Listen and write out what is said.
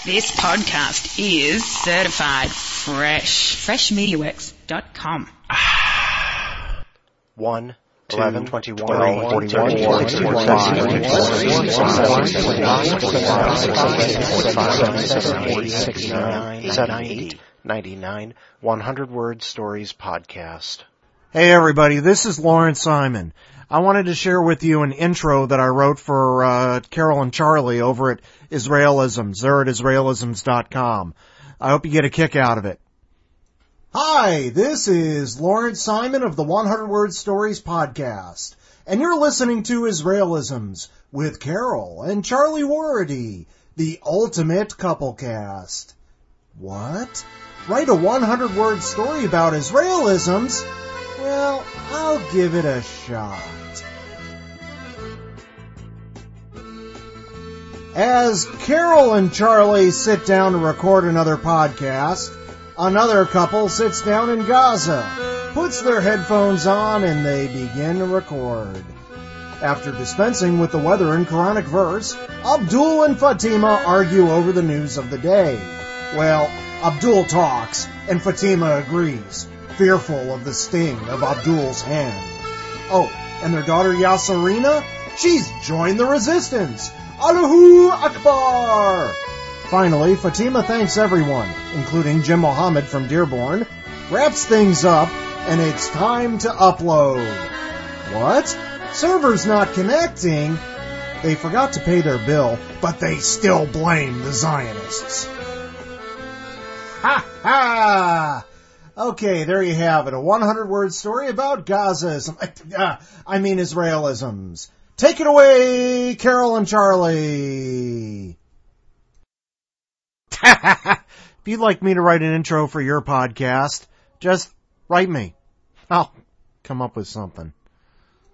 This podcast is certified fresh. FreshMediaWorks.com. 1, 11, 21, 41, 41, 99, 100 Word Stories Podcast. Hey everybody, this is Lawrence Simon. I wanted to share with you an intro that I wrote for Carol and Charlie over at Israelisms. They're at Israelisms.com. I hope you get a kick out of it. Hi, this is Lawrence Simon of the 100 Word Stories Podcast, and you're listening to Israelisms with Carol and Charlie Warady, the ultimate couple cast. What? Write a 100-word story about Israelisms? Well, I'll give it a shot. As Carol and Charlie sit down to record another podcast, another couple sits down in Gaza, puts their headphones on, and they begin to record. After dispensing with the weather and Quranic verse, Abdul and Fatima argue over the news of the day. Well, Abdul talks, and Fatima agrees, fearful of the sting of Abdul's hand. Oh, and their daughter Yasserina? She's joined the resistance! Allahu Akbar! Finally, Fatima thanks everyone, including Jim Mohammed from Dearborn, wraps things up, and it's time to upload. What? Server's not connecting? They forgot to pay their bill, but they still blame the Zionists. Ha ha! Okay, there you have it. A 100-word story about Gazaism. Israelisms. Take it away, Carol and Charlie. If you'd like me to write an intro for your podcast, just write me. I'll come up with something.